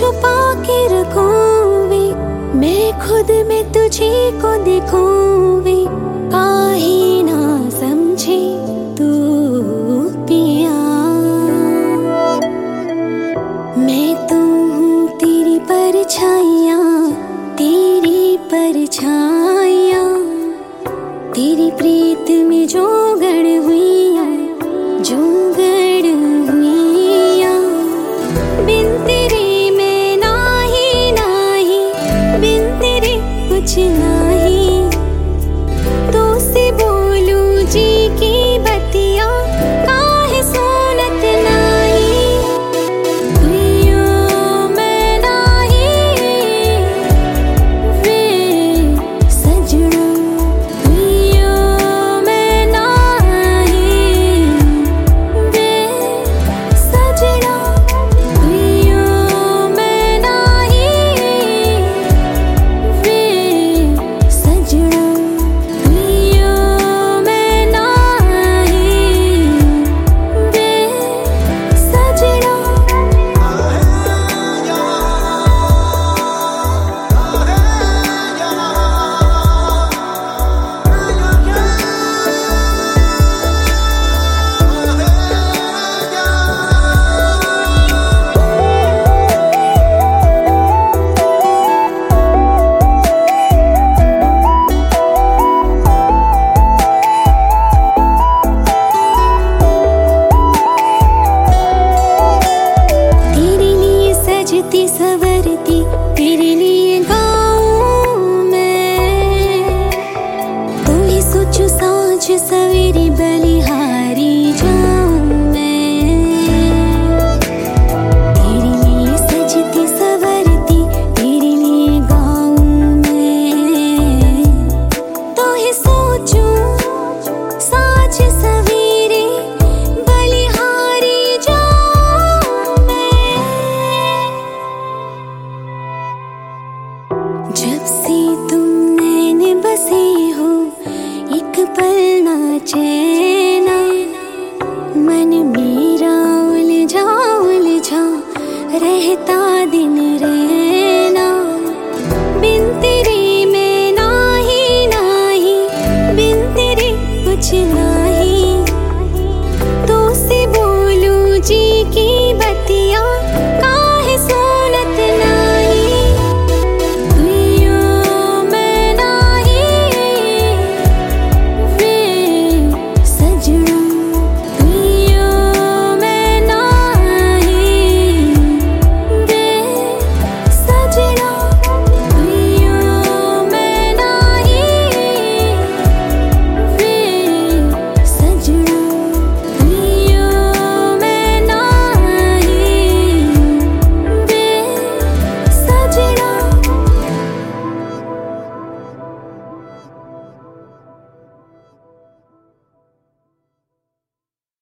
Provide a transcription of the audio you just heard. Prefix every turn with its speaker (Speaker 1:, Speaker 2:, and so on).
Speaker 1: छुपा के रखूं वे, मैं खुद में तुझे को देखूं वे, काहे ना समझे तू पिया। मैं तो हूँ तेरी परछाइयाँ, तेरी परछाइयाँ, तेरी प्रीत में जो गड़ हुइयाँ, जो गड़ हुइयाँ। बिन तेरे मैं नाही नाही, बिन तेरे कुछ नाही। तो से बोलूं जी की बतिया, काहे सुनत नाही। तुइयो मैं नाही वे सजना, तुइयो मैं नाही वे सजना, तुइयो मैं नाही वे सजना, तुइयो मैं नाही वे सजना। तेरे लिए सजती सवरती, तेरे लिए गाऊं मैं, तू ही सोचूं साँझ सवेरे बलिहारी जाऊं मैं। तेरे लिए सजती सवरती, तेरे लिए गाऊं मैं, तू ही सोचूं साँझ सवेरे बलिहारी जाऊं मैं। जब से तुम नैन बसे हो, एक पल ना चैना, मन मेरा उलझा उलझा रहता दिन